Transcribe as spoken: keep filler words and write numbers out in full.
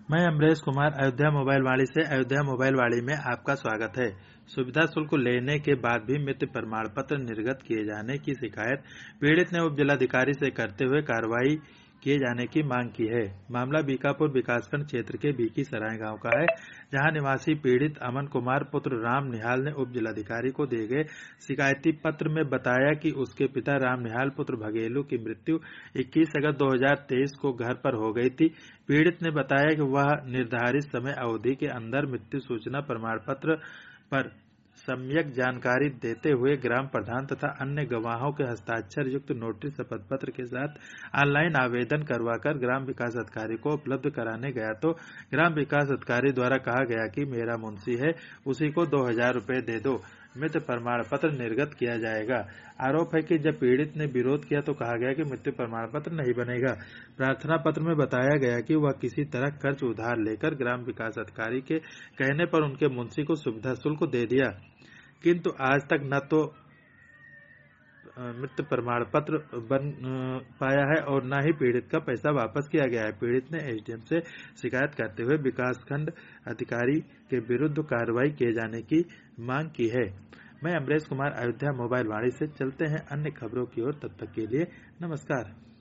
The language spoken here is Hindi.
मैं अमरेश कुमार अयोध्या मोबाइल वाणी से अयोध्या मोबाइल वाणी में आपका स्वागत है। सुविधा शुल्क लेने के बाद भी मृत्यु प्रमाण पत्र निर्गत किए जाने की शिकायत पीड़ित ने उप जिलाधिकारी से करते हुए कार्रवाई किए जाने की मांग की है। मामला बीकापुर विकासखंड क्षेत्र के बीकी सराय गांव का है, जहां निवासी पीड़ित अमन कुमार पुत्र राम निहाल ने उप जिलाधिकारी को दिए गए शिकायती पत्र में बताया कि उसके पिता राम निहाल पुत्र भगेलू की मृत्यु इक्कीस अगस्त दो हज़ार तेईस को घर पर हो गई थी। पीड़ित ने बताया कि वह निर्धारित समय अवधि के अंदर मृत्यु सूचना प्रमाण पत्र पर सम्यक जानकारी देते हुए ग्राम प्रधान तथा अन्य गवाहों के हस्ताक्षर युक्त नोटिस शपथ पत्र के साथ ऑनलाइन आवेदन करवाकर ग्राम विकास अधिकारी को उपलब्ध कराने गया तो ग्राम विकास अधिकारी द्वारा कहा गया कि मेरा मुंशी है, उसी को दो हजार रूपये दे दो, मृत्यु प्रमाण पत्र निर्गत किया जाएगा। आरोप है कि जब पीड़ित ने विरोध किया तो कहा गया कि मृत्यु प्रमाण पत्र नहीं बनेगा। प्रार्थना पत्र में बताया गया कि वह किसी तरह कर्ज उधार लेकर ग्राम विकास अधिकारी के कहने पर उनके मुंशी को सुविधा शुल्क दे दिया, किंतु आज तक न तो मृत्यु प्रमाण पत्र बन पाया है और न ही पीड़ित का पैसा वापस किया गया है। पीड़ित ने एसडीएम से शिकायत करते हुए विकासखंड अधिकारी के विरुद्ध कार्रवाई किए जाने की मांग की है। मैं अमरेश कुमार अयोध्या मोबाइल वाणी से। चलते हैं अन्य खबरों की ओर, तब तक के लिए नमस्कार।